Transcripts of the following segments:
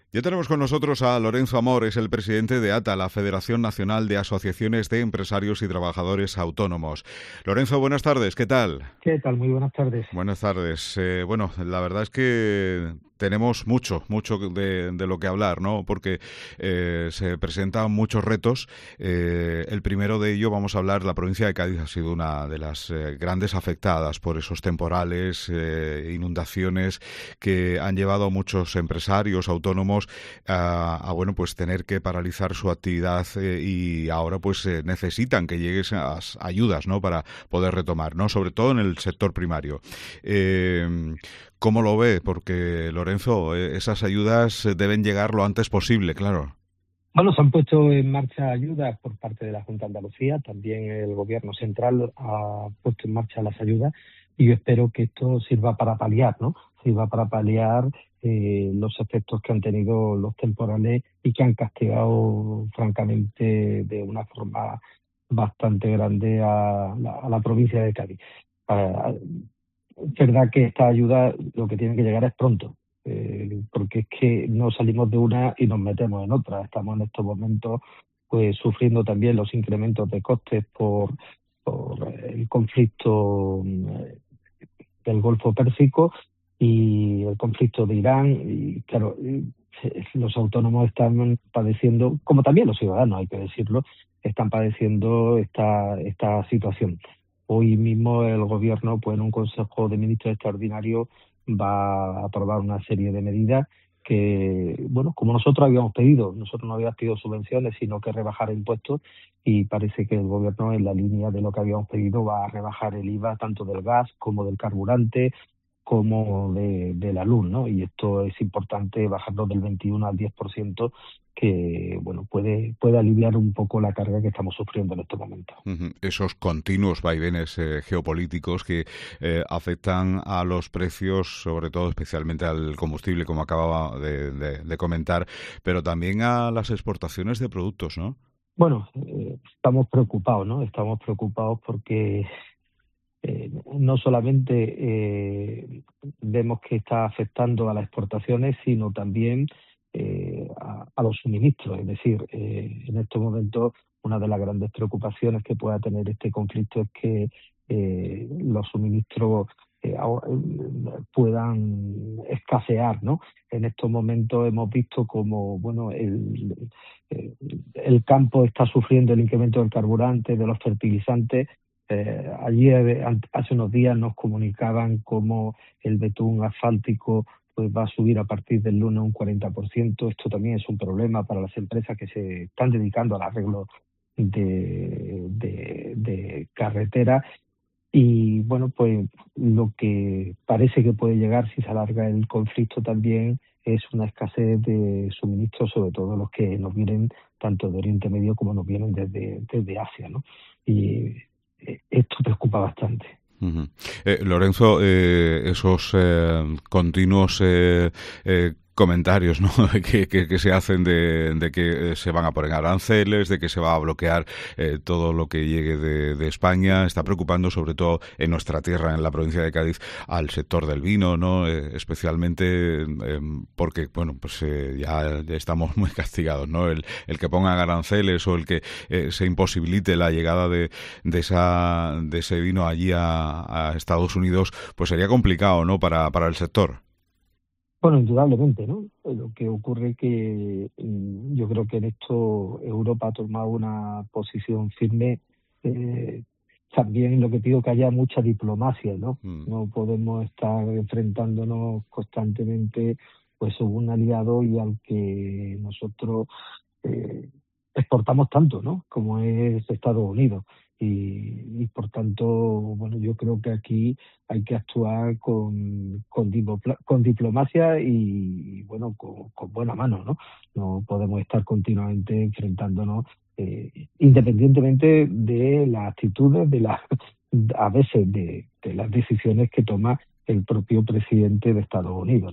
Ya tenemos con nosotros a Lorenzo Amor, es el presidente de ATA, la Federación Nacional de Asociaciones de Empresarios y Trabajadores Autónomos. Lorenzo, buenas tardes, ¿qué tal? ¿Qué tal? Muy buenas tardes. Buenas tardes. Bueno, la verdad es que tenemos mucho de lo que hablar, ¿no? Porque se presentan muchos retos. El primero de ello, vamos a hablar, la provincia de Cádiz ha sido una de las grandes afectadas por esos temporales, inundaciones que han llevado a muchos empresarios autónomos bueno, pues tener que paralizar su actividad y ahora pues necesitan que lleguen esas ayudas, ¿no? Para poder retomar, ¿no? Sobre todo en el sector primario. ¿Cómo lo ve? Porque, Lorenzo, esas ayudas deben llegar lo antes posible, claro. Bueno, se han puesto en marcha ayudas por parte de la Junta de Andalucía, también el Gobierno central ha puesto en marcha las ayudas y yo espero que esto sirva para paliar, ¿no? Sirva para paliar los efectos que han tenido los temporales y que han castigado, francamente, de una forma bastante grande a la provincia de Cádiz. Es verdad que esta ayuda lo que tiene que llegar es pronto, porque es que no salimos de una y nos metemos en otra. Estamos en estos momentos pues sufriendo también los incrementos de costes por el conflicto del Golfo Pérsico y el conflicto de Irán. Y claro, los autónomos están padeciendo, como también los ciudadanos, hay que decirlo, están padeciendo esta situación. Hoy mismo el Gobierno, pues en un Consejo de Ministros extraordinario, va a aprobar una serie de medidas que, bueno, como nosotros habíamos pedido, nosotros no habíamos pedido subvenciones, sino que rebajar impuestos, y parece que el Gobierno, en la línea de lo que habíamos pedido, va a rebajar el IVA tanto del gas como del carburante, como de la luz, ¿no? Y esto es importante, bajarlo del 21 al 10%, que, bueno, puede aliviar un poco la carga que estamos sufriendo en estos momentos. Esos continuos vaivenes geopolíticos que afectan a los precios, sobre todo especialmente al combustible, como acababa de comentar, pero también a las exportaciones de productos, ¿no? Bueno, estamos preocupados, ¿no? Estamos preocupados porque no solamente vemos que está afectando a las exportaciones, sino también a los suministros. Es decir, en estos momentos una de las grandes preocupaciones que pueda tener este conflicto es que los suministros puedan escasear, ¿no? En estos momentos hemos visto como, bueno, el campo está sufriendo el incremento del carburante, de los fertilizantes. Ayer, hace unos días, nos comunicaban cómo el betún asfáltico pues va a subir a partir del lunes un 40%. Esto también es un problema para las empresas que se están dedicando al arreglo de carreteras. Y bueno, pues lo que parece que puede llegar, si se alarga el conflicto, también es una escasez de suministros, sobre todo los que nos vienen tanto de Oriente Medio como nos vienen desde Asia, ¿no? Y esto preocupa bastante. Uh-huh. Lorenzo, esos continuos comentarios, ¿no? que se hacen de que se van a poner aranceles, de que se va a bloquear todo lo que llegue de España, está preocupando sobre todo en nuestra tierra, en la provincia de Cádiz, al sector del vino, ¿no? Especialmente porque, bueno, pues ya estamos muy castigados, ¿no? El que pongan aranceles o el que se imposibilite la llegada de ese vino allí a Estados Unidos, pues sería complicado, ¿no? Para el sector. Bueno, indudablemente, ¿no? Lo que ocurre es que yo creo que en esto Europa ha tomado una posición firme. También lo que pido, que haya mucha diplomacia, ¿no? No podemos estar enfrentándonos constantemente pues a un aliado y al que nosotros exportamos tanto, ¿no? Como es Estados Unidos. Y por tanto, bueno, yo creo que aquí hay que actuar con diplomacia y bueno, con buena mano, ¿no? No podemos estar continuamente enfrentándonos, independientemente de las actitudes, a veces de las decisiones que toma el propio presidente de Estados Unidos, ¿no?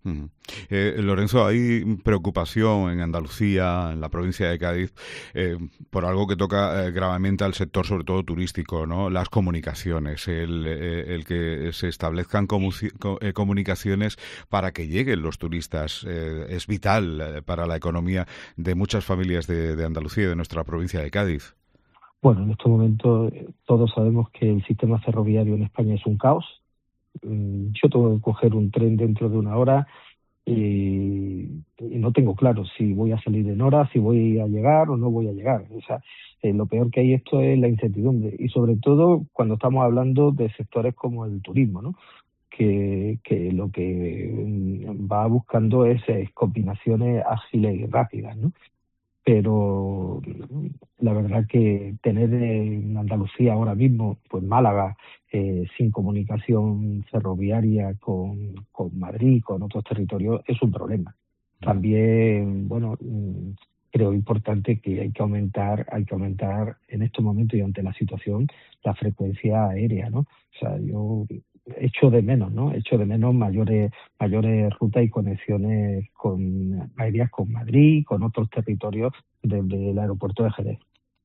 Ujú. Lorenzo, hay preocupación en Andalucía, en la provincia de Cádiz, por algo que toca gravemente al sector, sobre todo turístico, ¿no? Las comunicaciones, el que se establezcan comunicaciones para que lleguen los turistas. Es vital para la economía de muchas familias de Andalucía y de nuestra provincia de Cádiz. Bueno, en estos momentos todos sabemos que el sistema ferroviario en España es un caos. Yo tengo que coger un tren dentro de una hora y no tengo claro si voy a salir en hora, si voy a llegar o no voy a llegar. O sea, lo peor que hay esto es la incertidumbre y sobre todo cuando estamos hablando de sectores como el turismo, ¿no? Que lo que va buscando es combinaciones ágiles y rápidas, ¿no? Pero la verdad que tener en Andalucía ahora mismo, pues Málaga, sin comunicación ferroviaria con Madrid, con otros territorios, es un problema. También, bueno, creo importante que hay que aumentar en estos momentos y ante la situación la frecuencia aérea, ¿no? O sea, yo echo de menos, ¿no? Echo de menos mayores rutas y conexiones aéreas con Madrid, con otros territorios desde el aeropuerto de Jerez.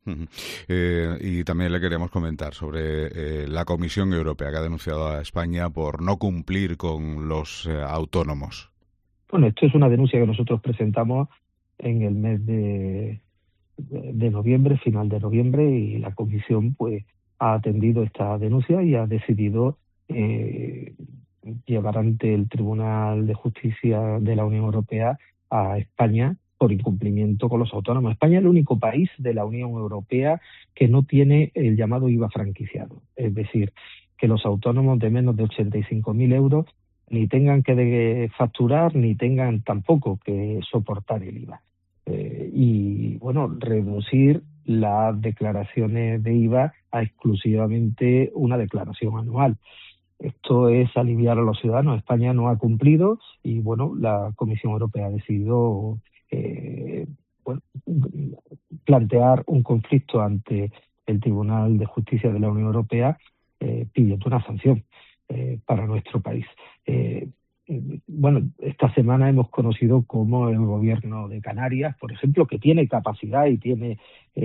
Y también le queríamos comentar sobre la Comisión Europea que ha denunciado a España por no cumplir con los autónomos. Bueno, esto es una denuncia que nosotros presentamos en el mes de noviembre, final de noviembre, y la Comisión pues ha atendido esta denuncia y ha decidido llevar ante el Tribunal de Justicia de la Unión Europea a España por incumplimiento con los autónomos. España es el único país de la Unión Europea que no tiene el llamado IVA franquiciado, es decir, que los autónomos de menos de 85.000 euros ni tengan que facturar ni tengan tampoco que soportar el IVA. Y bueno, reducir las declaraciones de IVA a exclusivamente una declaración anual. Esto es aliviar a los ciudadanos. España no ha cumplido y bueno, la Comisión Europea ha decidido plantear un conflicto ante el Tribunal de Justicia de la Unión Europea pidiendo una sanción para nuestro país. Bueno, esta semana hemos conocido cómo el gobierno de Canarias, por ejemplo, que tiene capacidad y tiene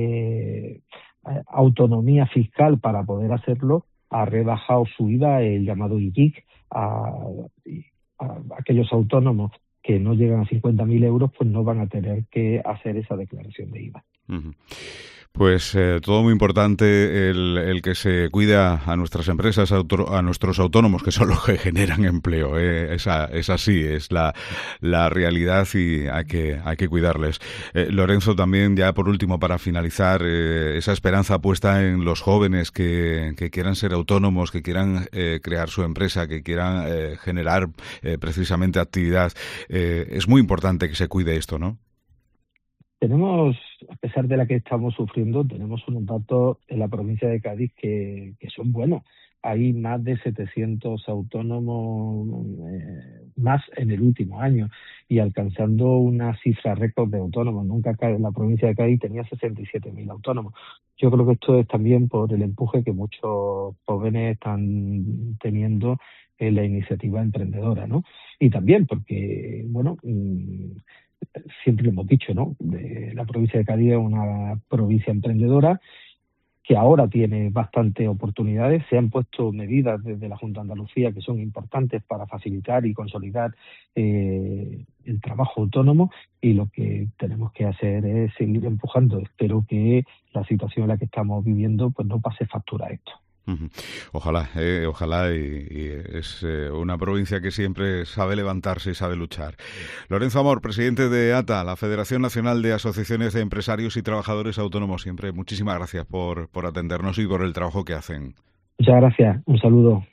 autonomía fiscal para poder hacerlo, ha rebajado su IVA, el llamado ITIC, a aquellos autónomos que no llegan a 50.000 euros, pues no van a tener que hacer esa declaración de IVA. Uh-huh. Pues todo muy importante el que se cuida a nuestras empresas, a nuestros autónomos, que son los que generan empleo. Es así, es la realidad y hay que cuidarles. Lorenzo, también ya por último, para finalizar, esa esperanza puesta en los jóvenes que quieran ser autónomos, que quieran crear su empresa, que quieran generar precisamente actividad. Es muy importante que se cuide esto, ¿no? Tenemos, a pesar de la que estamos sufriendo, tenemos unos datos en la provincia de Cádiz que son buenos. Hay más de 700 autónomos más en el último año y alcanzando una cifra récord de autónomos. Nunca la provincia de Cádiz tenía 67.000 autónomos. Yo creo que esto es también por el empuje que muchos jóvenes están teniendo en la iniciativa emprendedora, ¿no? Y también porque, bueno, siempre lo hemos dicho, ¿no? La provincia de Cádiz es una provincia emprendedora que ahora tiene bastantes oportunidades. Se han puesto medidas desde la Junta de Andalucía que son importantes para facilitar y consolidar el trabajo autónomo y lo que tenemos que hacer es seguir empujando. Espero que la situación en la que estamos viviendo pues no pase factura a esto. Ojalá, y es una provincia que siempre sabe levantarse y sabe luchar. Lorenzo Amor, presidente de ATA, la Federación Nacional de Asociaciones de Empresarios y Trabajadores Autónomos, siempre muchísimas gracias por atendernos y por el trabajo que hacen. Muchas gracias, un saludo.